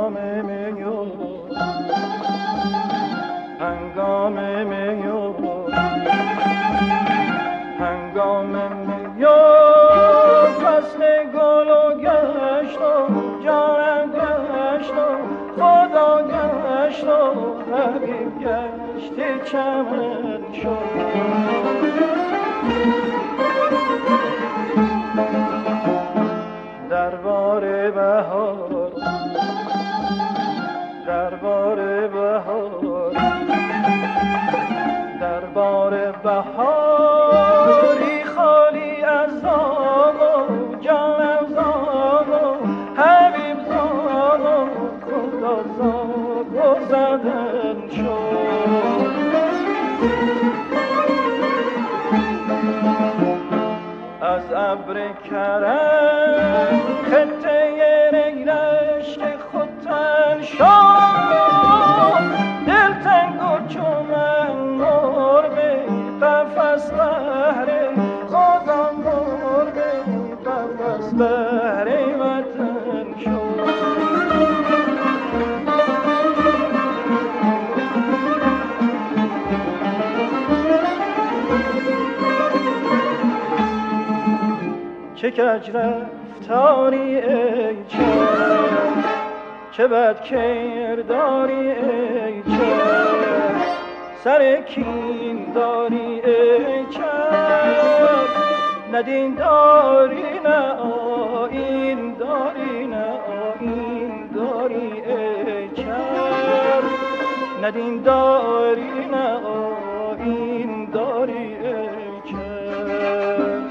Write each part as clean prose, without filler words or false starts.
هنگام میو هنگام میو هنگام میو فصل گل و گشت و جانم گشت و خدا گشت و حبیب گشت چمن شد دربار بهار دربار بهار دربار بهاری خالی از زاغ و جانم زاغ و حبیب زاغ و خدا زاغ و زدن شد از ابر کرم خطه ریرش که خودتن شد دلتنگ و چومن مرغ قفس بهر خدا مرغ قفس بهر وطن شد چه کج رفتاری ای چشم چه بد کرداری ای چشم سر کین داری ای چشم نه دین داری نه آیین داری نه آیین داری ای چشم نه دین داری نه آیین داری ای چشم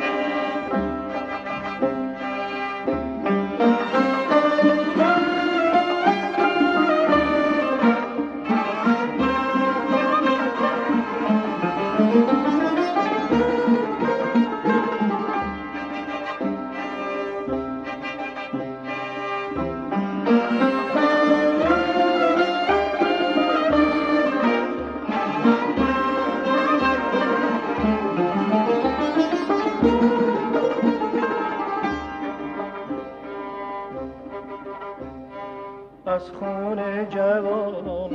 از خون جوان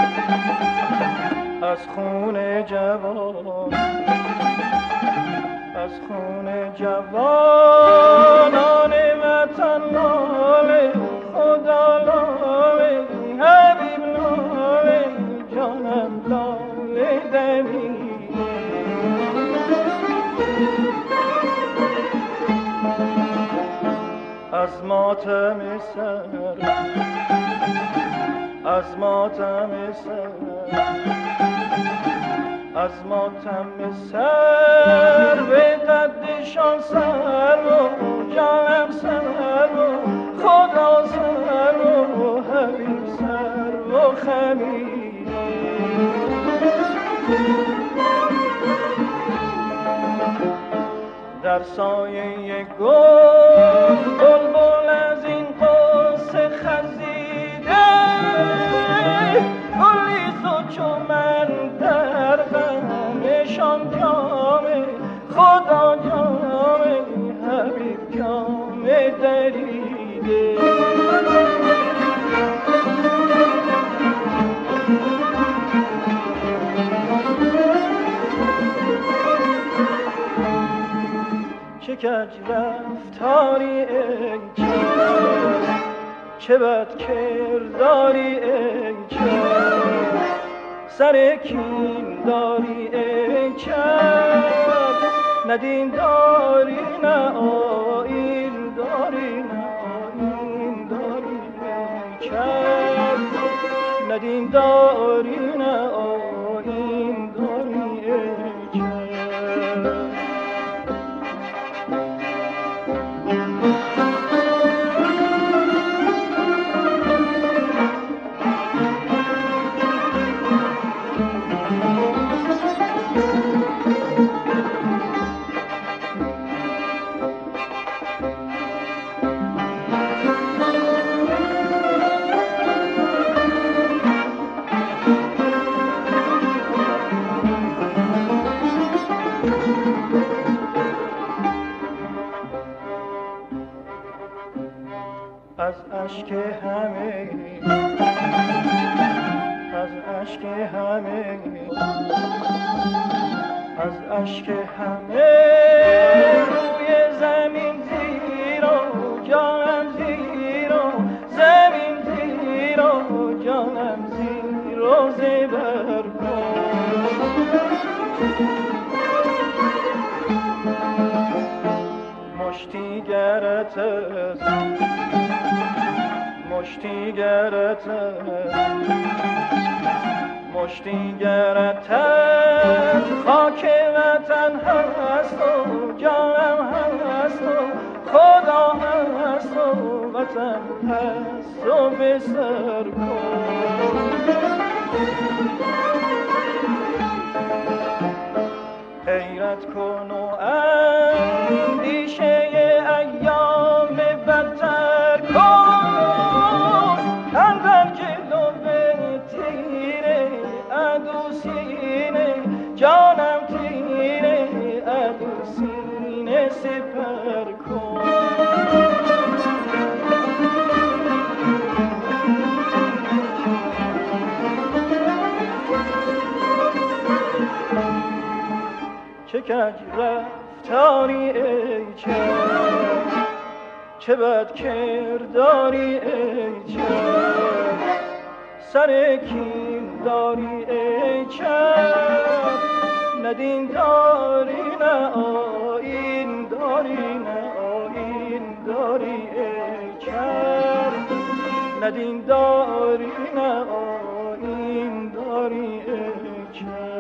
از خون جوان از خون جوانان وطن لاله خدا لاله حبیب لاله جانم لاله دمیده از ماتم سر از ماتم سر از ماتم سر به قدشان سر و جانم سر و خدا سر و حبیب سر و خمیده در سایه گل بلبل از این قصه خزیده گلی تو چو من در غمشان جامه خدا جامه حبیب جامه دریده چه کج رفتاری ای چشم چه بد کرداری ای چشم سر کین داری ای چشم نه دین داری نه آیین داری نه آیین داری ای چشم نه دین داری نه آیین داری ای چشم از اشک همه از اشک همه از اشک همه روی زمین زیر و جانم زیر و زمین زیر و جانم زیر و زبر کن مشتی گرت مشتی گرت مشتی گرت خاک وطن هست و جانم هست و خدا هست و وطن هست و به سر کن حیرت کن و اندیشه ایام بدتر کن اندر جلو تیره عدو سینه جانم تیره عدو سینه سپر کن چه کج رفتاری ای چشم چه بد کرداری ای چشم سر کین داری ای چشم نه دین داری نه آیین داری نه آیین داری ای چشم نه دین داری نه آیین داری ای چشم